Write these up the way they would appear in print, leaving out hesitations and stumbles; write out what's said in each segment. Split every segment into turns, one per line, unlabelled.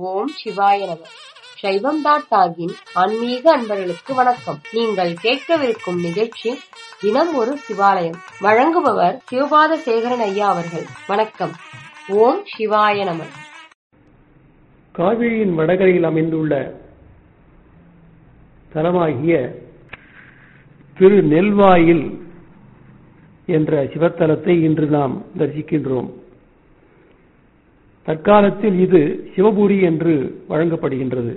ஓம் சிவாய நம. சைவம்.டாகின் ஆன்மீக அன்பர்களுக்கு வணக்கம். நீங்கள் கேட்கவிருக்கும் நிகழ்ச்சி தினம் ஒரு சிவாலயம். வழங்குபவர் சிவபாத சேகரன் ஐயா அவர்கள். வணக்கம். ஓம் சிவாய நம.
காவிரியின் வடகரையில் அமைந்துள்ள தலமாகிய திரு நெல்வாயில் என்ற சிவத்தலத்தை இன்று நாம் தரிசிக்கின்றோம். தற்காலத்தில் இது சிவபுரி என்று வழங்கப்படுகின்றது.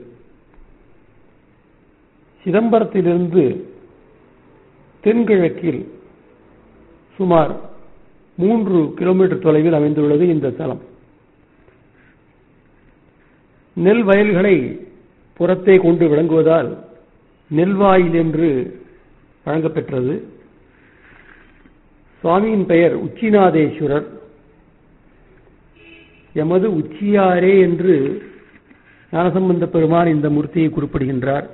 சிதம்பரத்திலிருந்து தென்கிழக்கில் சுமார் 3 கிலோமீட்டர் தொலைவில் அமைந்துள்ளது இந்த தலம். நெல் வயல்களை புறத்தே கொண்டு விளங்குவதால் நெல்வாயில் என்று வழங்கப்பெற்றது. சுவாமியின் பெயர் உச்சிநாதேஸ்வரர். எமது உச்சியாரே என்று ஞானசம்பந்த பெருமான் இந்த மூர்த்தியை குறிப்பிடுகின்றார்.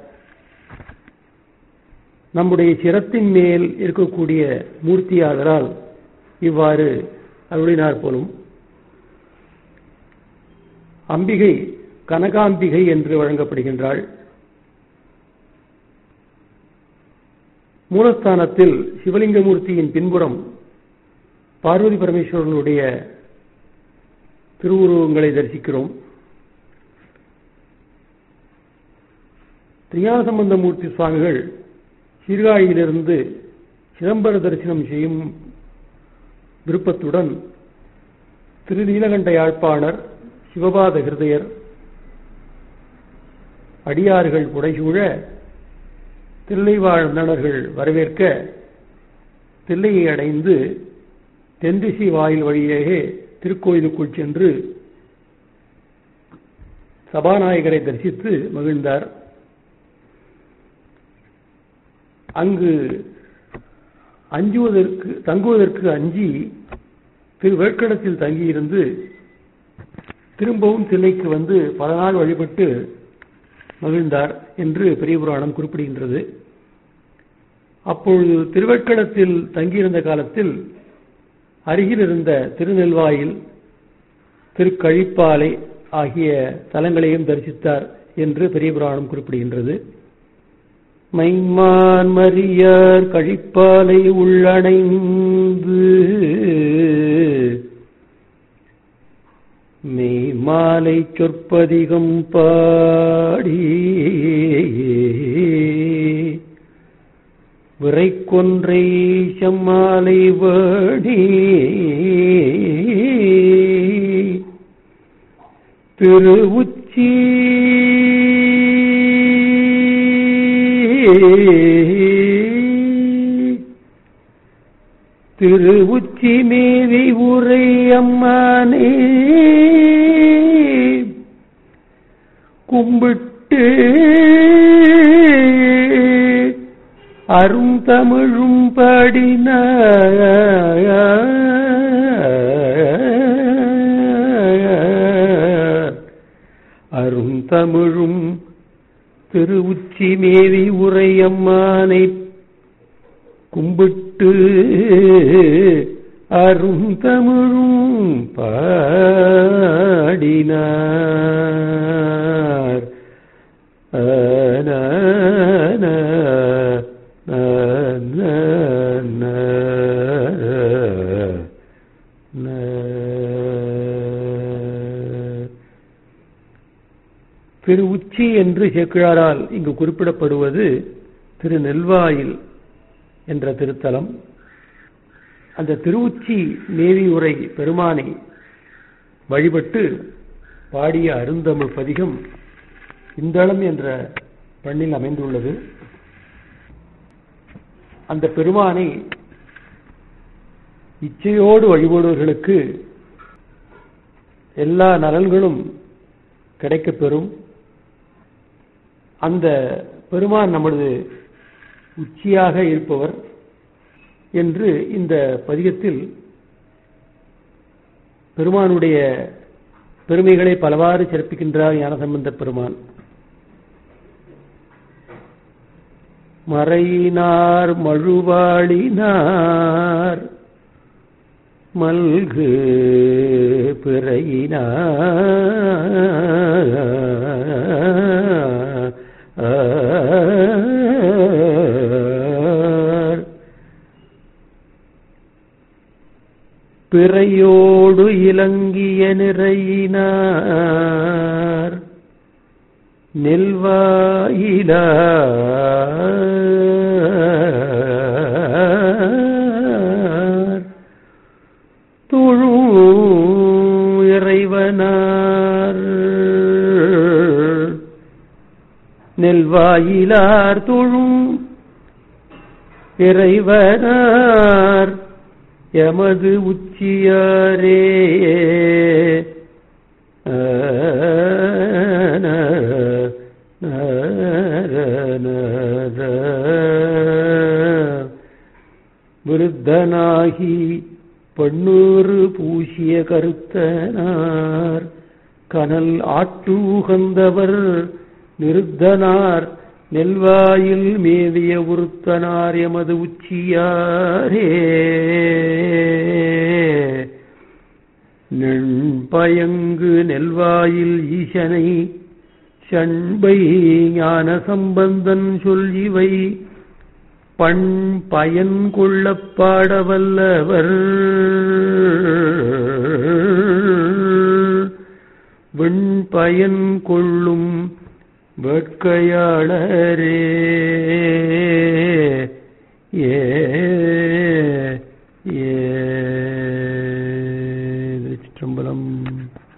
நம்முடைய சிரத்தின் மேல் இருக்கக்கூடிய மூர்த்தியாதலால் இவ்வாறு அருளினார் போலும். அம்பிகை கனகாம்பிகை என்று வழங்கப்படுகின்றாள். மூலஸ்தானத்தில் சிவலிங்கமூர்த்தியின் பின்புறம் பார்வதி பரமேஸ்வரனுடைய திருவுருவங்களை தரிசிக்கிறோம். ஞானசம்பந்தமூர்த்தி சுவாமிகள் சீர்காழியிலிருந்து சிதம்பர தரிசனம் செய்யும் விருப்பத்துடன் திருநீலகண்ட யாழ்ப்பாணர், சிவபாத ஹிருதயர், அடியார்கள் புடைசூழ தில்லைவாழ் அந்தணர்கள் வரவேற்க தில்லையை அடைந்து தென்திசை வாயில் வழியாக திருக்கோயிலுக்குள் சென்று சபாநாயகரை தரிசித்து மகிழ்ந்தார். அங்கு தங்குவதற்கு அஞ்சி திருவேற்கடத்தில் தங்கியிருந்து திரும்பவும் தில்லைக்கு வந்து பல நாள் வழிபட்டு மகிழ்ந்தார் என்று பெரிய புராணம் குறிப்பிடுகின்றது. அப்பொழுது திருவேற்கடத்தில் தங்கியிருந்த காலத்தில் அருகில் இருந்த திருநெல்வாயில், திருக்கழிப்பாலை ஆகிய தலங்களையும் தரிசித்தார் என்று பெரிய புராணம் குறிப்பிடுகின்றது. மைமான் மரியார் கழிப்பாலை உள்ளணைந்து மெய்மாலை சொற்பதிகம் பாடி விரைக்கொன்றை செம்மாலை வாடி திருவுச்சி திருவுச்சி மேவி உரை அம்மானே கும்பிட்டு அரும் தமிழும் பாடினார். அரும் தமிழும் திருவுச்சி மேவி உரையம்மானை கும்பிட்டு அரும் தமிழும் பாடினார். திருவுச்சி என்று சேக்கிழாரால் இங்கு குறிப்பிடப்படுவது திரு நெல்வாயில் என்ற திருத்தலம். அந்த திருவுச்சி மேவி உரை பெருமானை வழிபட்டு பாடிய அருந்தமிழ் பதிகம் இந்தளம் என்ற பண்ணில் அமைந்துள்ளது. அந்த பெருமானை இச்சையோடு வழிபடுவர்களுக்கு எல்லா நலன்களும் கிடைக்கப்பெறும். அந்த பெருமான் நமது உச்சியாக இருப்பவர் என்று இந்த பதிகத்தில் பெருமானுடைய பெருமைகளை பலவாறு சிறப்பிக்கின்றார் ஞானசம்பந்த பெருமான். மறையினார் மழுவாளினார் மல்கு பிறையினார் பிறையோடு இலங்கிய நிறையினார் நெல்வாயிலார் தொழும் இறைவனார் நெல்வாயிலார் தொழும் இறைவனார் எமது உச்சியாரே விருத்தனாகி பன்னூறு பூசிய கருத்தனார் கனல் ஆட்டுகந்தவர் நிருத்தனார் நெல்வாயில் மேவிய உருத்தனார் எமது உச்சியாரே நெண்பயங்கு நெல்வாயில் ஈசனை சண்பை ஞான சம்பந்தன் சொல் இவை பண் பயன் கொள்ளப் பாடவல்லவர் வெண்பயன் கொள்ளும் வேட்கையாளரே ஏ